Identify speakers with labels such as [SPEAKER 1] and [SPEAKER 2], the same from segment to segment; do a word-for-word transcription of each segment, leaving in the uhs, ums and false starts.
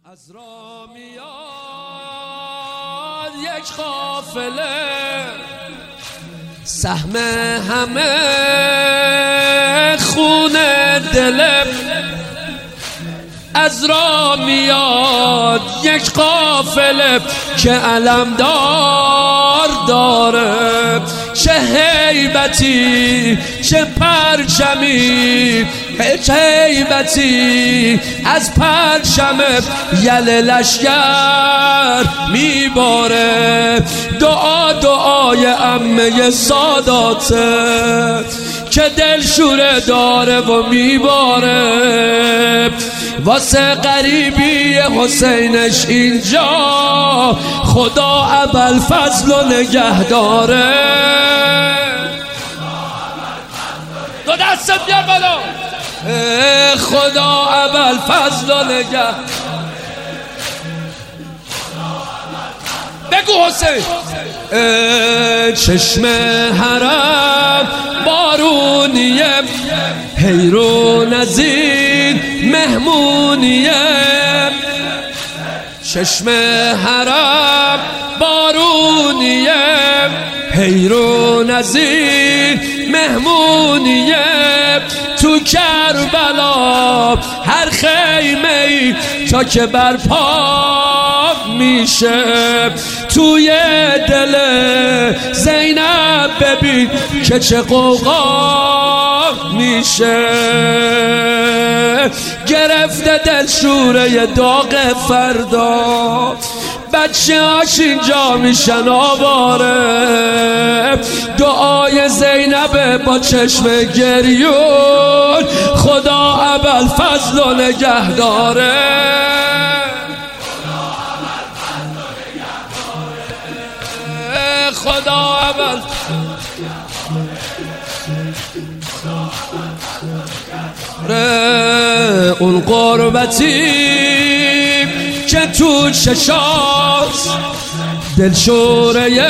[SPEAKER 1] از را میاد یک قافله، سهم همه خون دل. از را میاد یک قافله که علمدار داره، چه هیبتی چه پرچمی، چه هیبتی از پرچم یل لشگر میباره. دعا دعای عمه ساداته که دلشوره داره و میباره. واسه غریبی حسینش اینجا خدا ابوالفضل و نگه داره. دو دستت بیار بالا. خدا ابوالفضل و نگه. بگو حسین. چشم حرم بارونیه، حیرون از این مهمونیه. چشم حرم بارونیه، حیرون از این مهمونیه. تو کربلا هر خیمه ای تا که برپا میشه، توی دل زینب ببین که چه قوقا میشه. گرفته دلشوره داغ فردا، بچه هاش اینجا میشن آواره. دعای زینب با چشم گریون خدا ابوالفضل و نگه داره. خدا ابوالفضل اون قربتی که تو چشاست دلشوره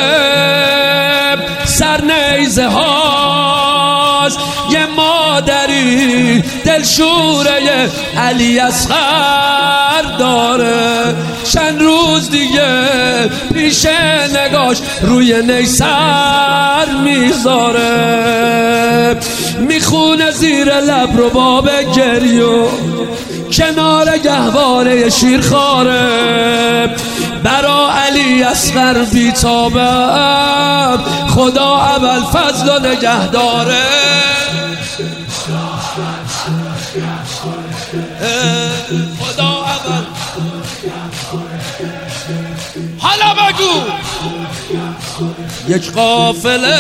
[SPEAKER 1] سرنیزه هاست. یه مادری دلشوره علی اصغر داره، چند روز دیگه پیش نگاش روی نیسر میذاره. میخونه زیر لب رو باب گریو کنار گهواره شیرخواره. برا علی اصغر بیتابم خدا ابوالفضل و نگه داره. خدا ابوالفضل. حالا بگو. یک قافله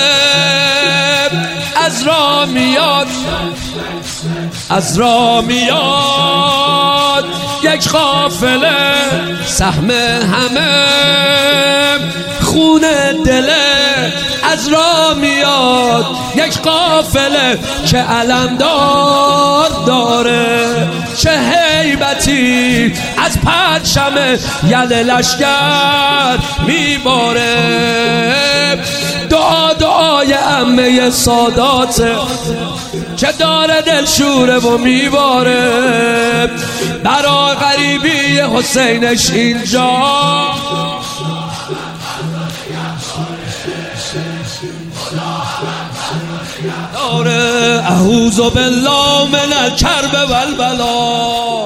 [SPEAKER 1] از را میاد، از را میاد یک قافله، سهم همه خون دله. از را میاد یک قافله که علمدار داره، چه هیبتی از پرچم یل لشگر میباره. دعا دعای عمه ساداته که داره دلشوره و میباره. برا غریبی حسینش اینجا داره. اعوذ بالله من الکرب والبلا.